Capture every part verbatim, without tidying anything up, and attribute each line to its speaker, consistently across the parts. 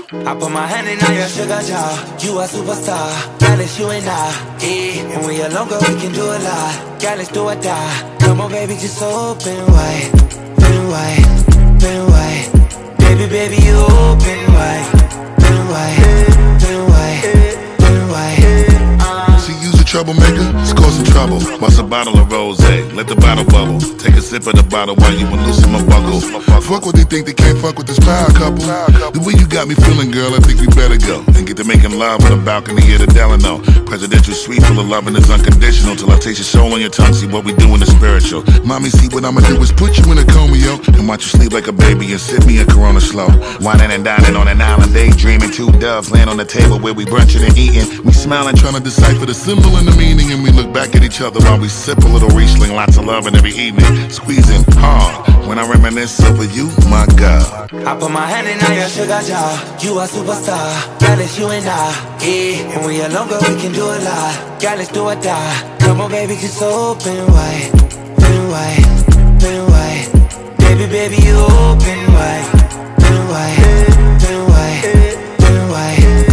Speaker 1: I put my hand in all your sugar jar. You a superstar, girl, it's you and I. Yeah, and when you're longer, we can do a lot. Girl, let's do or die. Come on, baby, just open wide, open wide, open wide. Baby, baby, you open wide, open wide, open wide, open wide.
Speaker 2: She use a troublemaker, it's causing trouble. Bust a bottle of rosé, let the bottle bubble. Take a sip of the bottle while you loosen my buckle. Fuck what they think, they can't fuck with this power couple. The way you got me feeling, girl, I think we better go and get to making love on the balcony of the Delano. Presidential suite full of loving is unconditional. Till I taste your soul on your tongue, see what we do in the spiritual. Mommy, see what I'ma do is put you in a coma, yo, and watch you sleep like a baby and sip me a Corona slow. Whining and dining on an island, daydreaming. Two doves land on the table where we brunching and eating. We smiling, trying to decipher the symbol and the meaning, and we look back at each other while we sip a little Riesling. Lots of loving every evening, squeezing hard when I reminisce over you, my God.
Speaker 1: I put my hand in all your sugar jar. You a superstar, girl, it's you and I. Yeah, and when you're longer, we can do a lot. Girl, let's do or die. Come on, baby, just open wide, open wide, open wide. Baby, baby, you open wide, open wide, open wide, open wide.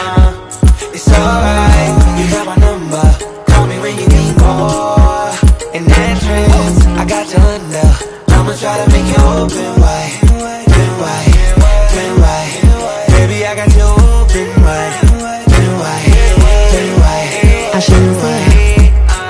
Speaker 1: Uh, it's alright, you got my number. Call me when you need more. In that trance, I got you under. I'ma try to make you open wide, open wide, open wide. Baby, I got you open wide, open wide, open wide.
Speaker 3: I shouldn't say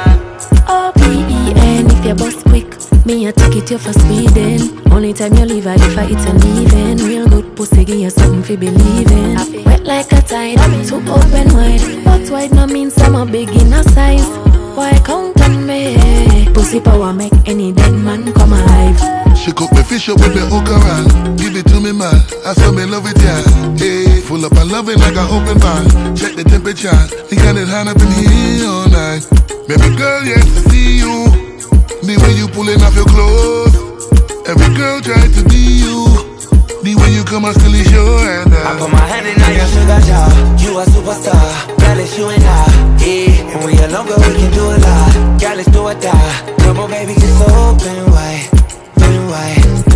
Speaker 3: O P E N if you bust quick. Me a take it you for speeding. Only time you leave her if I it's a leaving. Real good pussy give you something for believing. Wet like a tide, too open wide. But wide no means I'm a big in a size. Why count on me? Pussy power make any dead man come alive.
Speaker 2: She cook me fish up with me okra. Give it to me, man. I saw me love it, yeah. Hey, full up and loving like an open bar. Check the temperature. We got it hot up in here all night. Baby girl, yes, I see you. The way you pulling off your clothes. Every girl tries to be you. The way you come and still is your hand.
Speaker 1: I put my hand in all your sugar jar. You a superstar, girl, it's you and I. Yeah, and when you're longer, we can do a lot. Girl, let's do or die. Come on, baby, just open wide, open wide.